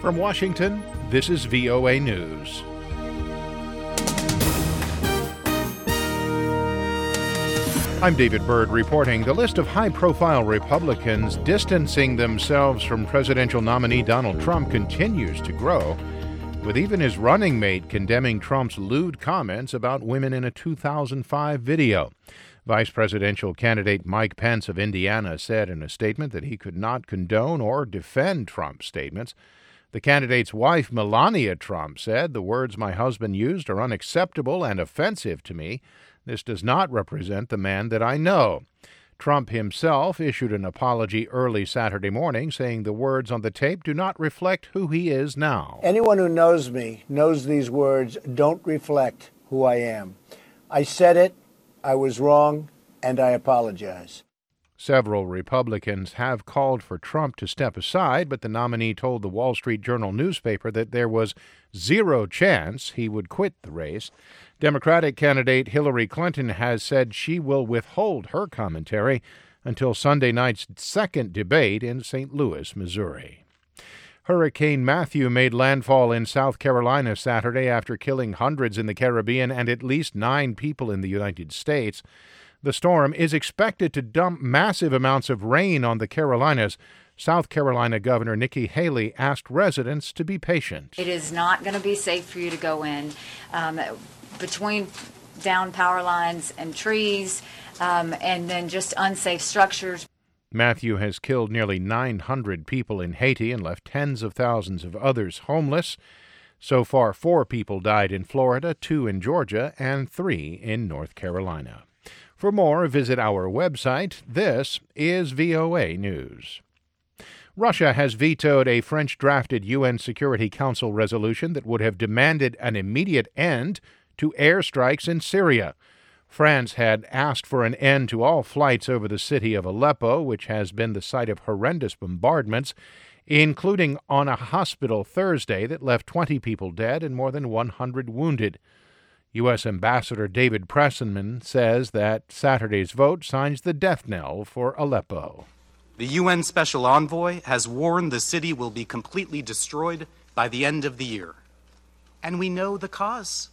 From Washington, this is VOA News. I'm David Byrd reporting. The list of high-profile Republicans distancing themselves from presidential nominee Donald Trump continues to grow, with even his running mate condemning Trump's lewd comments about women in a 2005 video. Vice presidential candidate Mike Pence of Indiana said in a statement that he could not condone or defend Trump's statements. The candidate's wife, Melania Trump, said, "The words my husband used are unacceptable and offensive to me. This does not represent the man that I know." Trump himself issued an apology early Saturday morning, saying the words on the tape do not reflect who he is now. Anyone who knows me knows these words don't reflect who I am. I said it, I was wrong, and I apologize. Several Republicans have called for Trump to step aside, but the nominee told the Wall Street Journal newspaper that there was zero chance he would quit the race. Democratic candidate Hillary Clinton has said she will withhold her commentary until Sunday night's second debate in St. Louis, Missouri. Hurricane Matthew made landfall in South Carolina Saturday after killing hundreds in the Caribbean and at least 9 people in the United States. The storm is expected to dump massive amounts of rain on the Carolinas. South Carolina Governor Nikki Haley asked residents to be patient. It is not going to be safe for you to go in between down power lines and trees and then just unsafe structures. Matthew has killed nearly 900 people in Haiti and left tens of thousands of others homeless. So far, 4 people died in Florida, 2 in Georgia, and 3 in North Carolina. For more, visit our website. This is VOA News. Russia has vetoed a French-drafted UN Security Council resolution that would have demanded an immediate end to airstrikes in Syria. France had asked for an end to all flights over the city of Aleppo, which has been the site of horrendous bombardments, including on a hospital Thursday that left 20 people dead and more than 100 wounded. U.S. Ambassador David Pressenman says that Saturday's vote signs the death knell for Aleppo. The UN Special Envoy has warned the city will be completely destroyed by the end of the year. And we know the cause.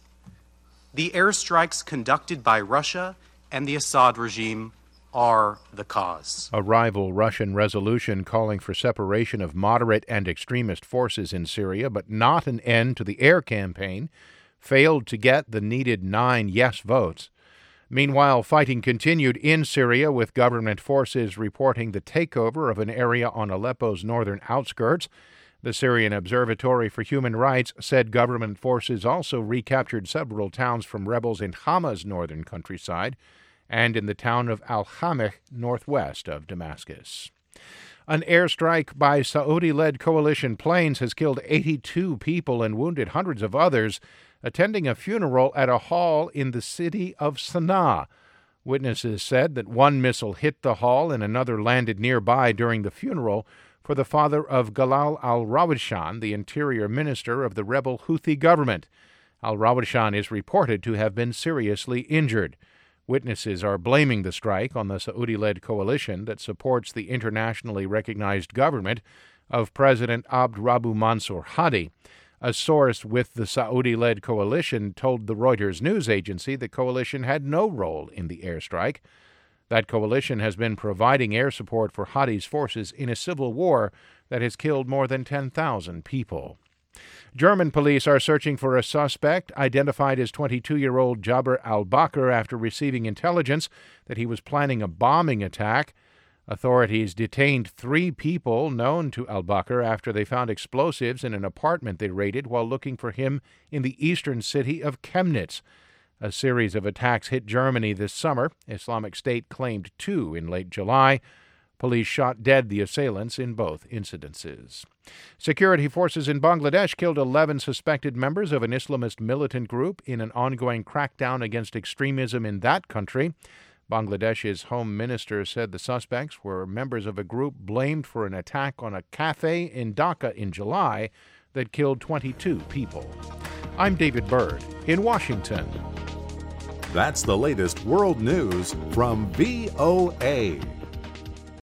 The airstrikes conducted by Russia and the Assad regime are the cause. A rival Russian resolution calling for separation of moderate and extremist forces in Syria, but not an end to the air campaign, failed to get the needed 9 yes votes. Meanwhile, fighting continued in Syria, with government forces reporting the takeover of an area on Aleppo's northern outskirts. The Syrian Observatory for Human Rights said government forces also recaptured several towns from rebels in Hama's northern countryside and in the town of Al-Hameh, northwest of Damascus. An airstrike by Saudi-led coalition planes has killed 82 people and wounded hundreds of others attending a funeral at a hall in the city of Sana'a. Witnesses said that one missile hit the hall and another landed nearby during the funeral for the father of Galal al-Rawashan, the interior minister of the rebel Houthi government. Al-Rawashan is reported to have been seriously injured. Witnesses are blaming the strike on the Saudi-led coalition that supports the internationally recognized government of President Abd Rabbu Mansur Hadi. A source with the Saudi-led coalition told the Reuters news agency the coalition had no role in the airstrike. That coalition has been providing air support for Hadi's forces in a civil war that has killed more than 10,000 people. German police are searching for a suspect identified as 22-year-old Jabir al-Bakr after receiving intelligence that he was planning a bombing attack. Authorities detained 3 people known to al-Bakr after they found explosives in an apartment they raided while looking for him in the eastern city of Chemnitz. A series of attacks hit Germany this summer. Islamic State claimed 2 in late July. Police shot dead the assailants in both incidences. Security forces in Bangladesh killed 11 suspected members of an Islamist militant group in an ongoing crackdown against extremism in that country. Bangladesh's Home Minister said the suspects were members of a group blamed for an attack on a cafe in Dhaka in July that killed 22 people. I'm David Byrd in Washington. That's the latest world news from VOA.